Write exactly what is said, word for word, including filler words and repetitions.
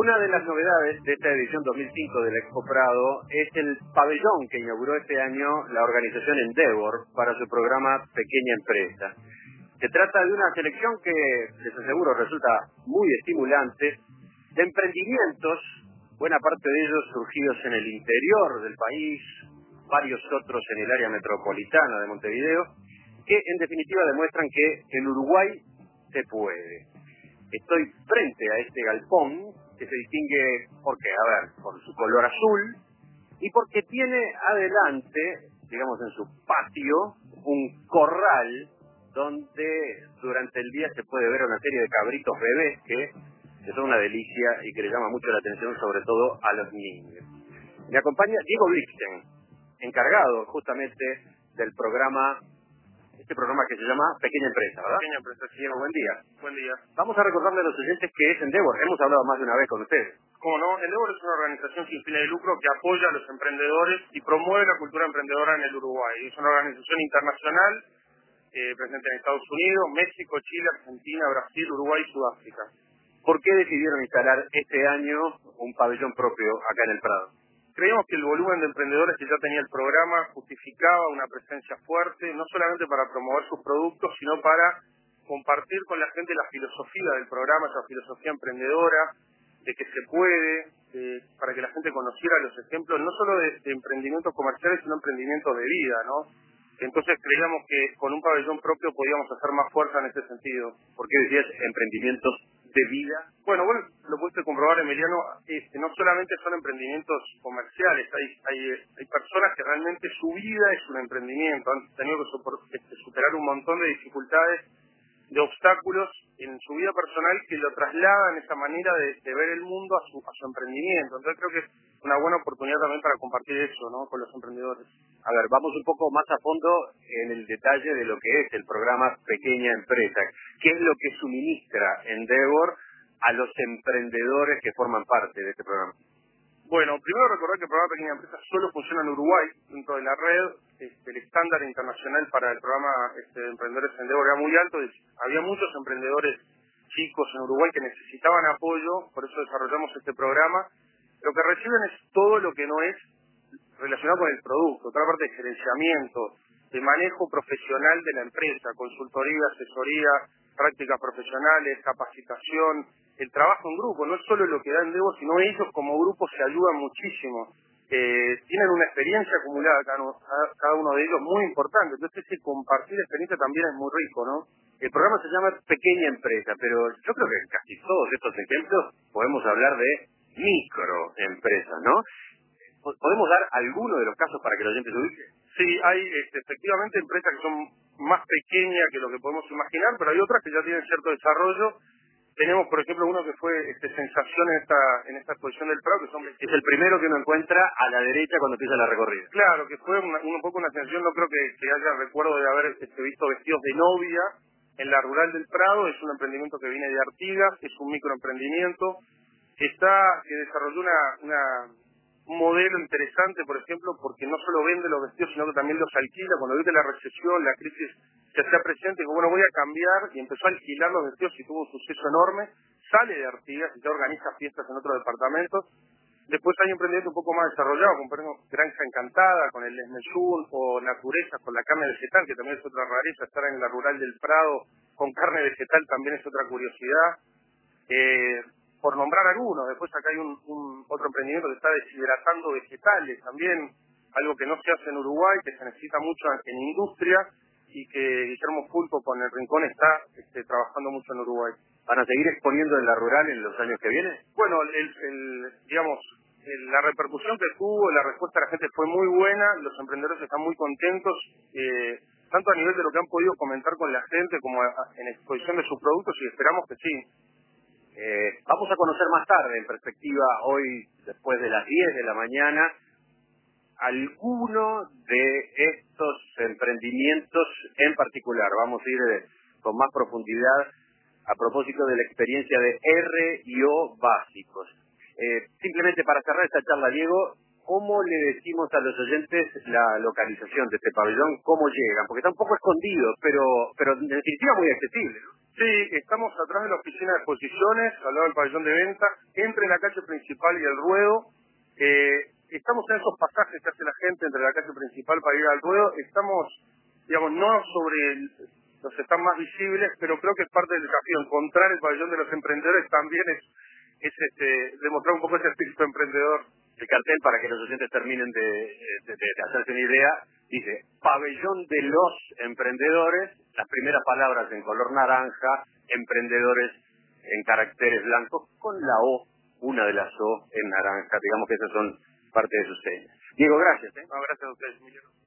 Una de las novedades de esta edición dos mil cinco del Expo Prado es el pabellón que inauguró este año la organización Endeavor para su programa Pequeña Empresa. Se trata de una selección que, les aseguro, resulta muy estimulante, de emprendimientos, buena parte de ellos surgidos en el interior del país, varios otros en el área metropolitana de Montevideo, que en definitiva demuestran que en Uruguay se puede. Estoy frente a este galpón que se distingue, ¿por qué? A ver, por su color azul y porque tiene adelante, digamos en su patio, un corral donde durante el día se puede ver una serie de cabritos bebés que, que son una delicia y que le llama mucho la atención sobre todo a los niños. Me acompaña Diego Blixen, encargado justamente del programa, este programa que se llama Pequeña Empresa, ¿verdad? Pequeña Empresa, sí. Diego, buen día. Buen día. Vamos a recordarle a los oyentes que es Endeavor. Hemos hablado más de una vez con ustedes. ¿Cómo no? Endeavor es una organización sin fines de lucro que apoya a los emprendedores y promueve la cultura emprendedora en el Uruguay. Es una organización internacional eh, presente en Estados Unidos, México, Chile, Argentina, Brasil, Uruguay y Sudáfrica. ¿Por qué decidieron instalar este año un pabellón propio acá en el Prado? Creíamos que el volumen de emprendedores que ya tenía el programa justificaba una presencia fuerte, no solamente para promover sus productos, sino para compartir con la gente la filosofía del programa, esa filosofía emprendedora, de que se puede, eh, para que la gente conociera los ejemplos, no solo de, de emprendimientos comerciales, sino emprendimientos de vida, ¿no? Entonces creíamos que con un pabellón propio podíamos hacer más fuerza en ese sentido. ¿Por qué decías emprendimientos de vida? Bueno, bueno, lo pudiste comprobar, Emiliano, este, no solamente son emprendimientos comerciales, hay, hay, hay personas que realmente su vida es un emprendimiento, han tenido que super, este, superar un montón de dificultades, de obstáculos en su vida personal que lo trasladan esa manera de, de ver el mundo a su, a su emprendimiento. Entonces creo que es una buena oportunidad también para compartir eso, ¿no?, con los emprendedores. A ver, vamos un poco más a fondo en el detalle de lo que es el programa Pequeña Empresa. ¿Qué es lo que suministra Endeavor a los emprendedores que forman parte de este programa? Bueno, primero recordar que el programa Pequeña Empresa solo funciona en Uruguay, dentro de la red. Este, el estándar internacional para el programa este, de emprendedores Endeavor era muy alto. Había muchos emprendedores chicos en Uruguay que necesitaban apoyo, por eso desarrollamos este programa. Lo que reciben es todo lo que no es relacionado con el producto, otra parte de gerenciamiento, de manejo profesional de la empresa, consultoría, asesoría, prácticas profesionales, capacitación, el trabajo en grupo. No es solo lo que da Endeavor, sino ellos como grupo se ayudan muchísimo. Eh, tienen una experiencia acumulada cada uno, cada uno de ellos muy importante. Entonces ese compartir experiencia también es muy rico, ¿no? El programa se llama Pequeña Empresa, pero yo creo que en casi todos estos ejemplos podemos hablar de microempresas, ¿no? ¿Podemos dar alguno de los casos para que la gente se ubique? Sí, hay este, efectivamente empresas que son más pequeñas que lo que podemos imaginar, pero hay otras que ya tienen cierto desarrollo. Tenemos, por ejemplo, uno que fue este, sensación en esta en esta exposición del Prado, que son... Es el primero que uno encuentra a la derecha cuando empieza la recorrida. Claro, que fue una, un poco una sensación, no creo que, que haya recuerdo de haber este, visto vestidos de novia en la rural del Prado. Es un emprendimiento que viene de Artigas, es un microemprendimiento, que está que desarrolló una... una un modelo interesante, por ejemplo, porque no solo vende los vestidos, sino que también los alquila. Cuando viste la recesión, la crisis se hacía presente, dijo, bueno, voy a cambiar, y empezó a alquilar los vestidos y tuvo un suceso enorme. Sale de Artigas y ya organiza fiestas en otros departamentos. Después hay emprendimientos un poco más desarrollados, como por ejemplo Granja Encantada, con el Esmeyún, o Natureza, con la carne vegetal, que también es otra rareza. Estar en la rural del Prado con carne vegetal también es otra curiosidad. Eh... por nombrar algunos. Después acá hay un, un otro emprendimiento que está deshidratando vegetales, también algo que no se hace en Uruguay, que se necesita mucho en industria, y que Guillermo Pulpo con el Rincón está este, trabajando mucho en Uruguay. ¿Van a seguir exponiendo en la rural en los años que vienen? Bueno, el, el, digamos, el, la repercusión que tuvo, la respuesta de la gente fue muy buena, los emprendedores están muy contentos, eh, tanto a nivel de lo que han podido comentar con la gente, como a, a, en exposición de sus productos, y esperamos que sí. Eh, vamos a conocer más tarde, en perspectiva, hoy, después de las diez de la mañana, alguno de estos emprendimientos en particular. Vamos a ir eh, con más profundidad a propósito de la experiencia de R y O básicos. Eh, simplemente para cerrar esta charla, Diego, ¿cómo le decimos a los oyentes la localización de este pabellón? ¿Cómo llegan? Porque está un poco escondido, pero, pero en definitiva muy accesible, ¿no? Sí, estamos atrás de la oficina de exposiciones, al lado del pabellón de venta, entre la calle principal y el ruedo. Eh, estamos en esos pasajes que hace la gente entre la calle principal para ir al ruedo. Estamos, digamos, no sobre el, los están más visibles, pero creo que es parte del desafío. Encontrar el pabellón de los emprendedores también es, es este, demostrar un poco ese espíritu emprendedor. El cartel, para que los oyentes terminen de, de, de hacerse una idea, dice pabellón de los emprendedores, las primeras palabras en color naranja, emprendedores en caracteres blancos, con la O, una de las O en naranja. Digamos que esas son parte de sus señas. Diego, gracias. ¿eh? No, gracias a ustedes, Emiliano.